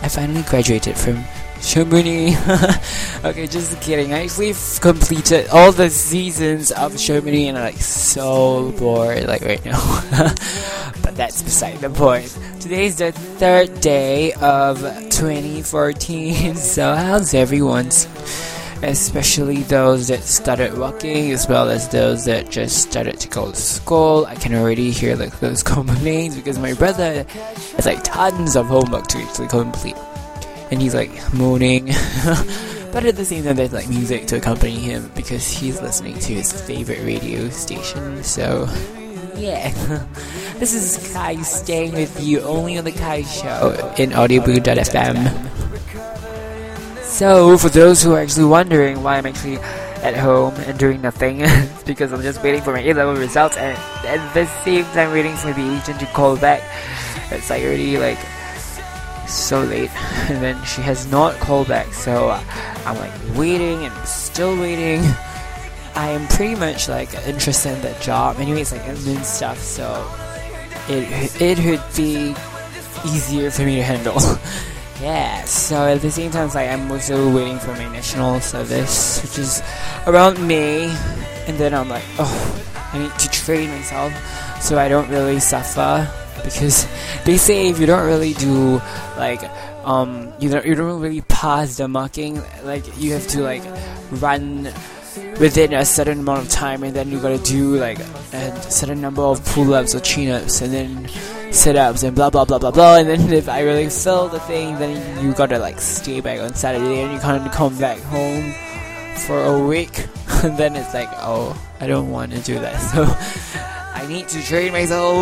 I finally graduated from Shomuni. Okay, just kidding. I actually completed all the seasons of Shomuni and I'm like so bored like right now. But that's beside the point. Today's the third day of 2014. So how's everyone's? Especially those that started working as well as those that just started to go to school. I can already hear like those complaints because my brother has like tons of homework to actually complete and he's like moaning. But at the same time there's like music to accompany him because he's listening to his favorite radio station. So yeah. This is Kai staying with you only on the Kai Show in audioboo.fm. So, for those who are actually wondering why I'm actually at home and doing nothing, it's because I'm just waiting for my A-level results and at the same time waiting for the agent to call back. It's like already like so late and then she has not called back, so I'm like waiting and still waiting. I am pretty much like interested in that job. Anyway, it's like admin stuff, so it would be easier for me to handle. Yeah, so at the same time, it's like I'm also waiting for my national service, which is around May, and then I'm like, oh, I need to train myself so I don't really suffer, because they say if you don't really do, like, you don't really pass the marking, like, you have to, like, run within a certain amount of time, and then you gotta do, like, a certain number of pull-ups or chin-ups, and then sit-ups and blah blah blah blah blah, and then if I really fail the thing, then you gotta like stay back on Saturday and you can't come back home for a week. And then it's like, oh, I don't want to do that, so I need to train myself.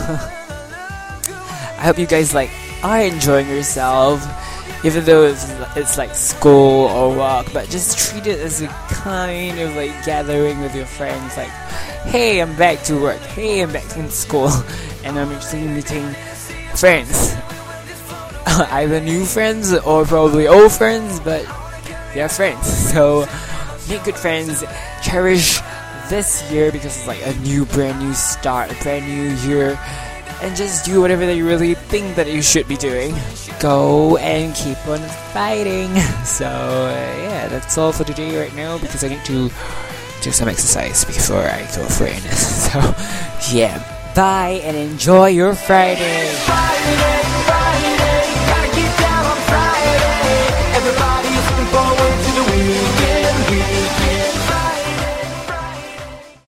I hope you guys like are enjoying yourself, even though it's like school or work, but just treat it as a kind of like gathering with your friends, like, hey, I'm back to work, hey, I'm back in school, and I'm actually meeting friends. Either new friends or probably old friends, but they're friends. So make good friends, cherish this year because it's like a brand new start, a brand new year, and just do whatever that you really think that you should be doing. Go and keep on fighting. So yeah, that's all for today right now because I need to do some exercise before I go for it. So yeah, bye and enjoy your Friday.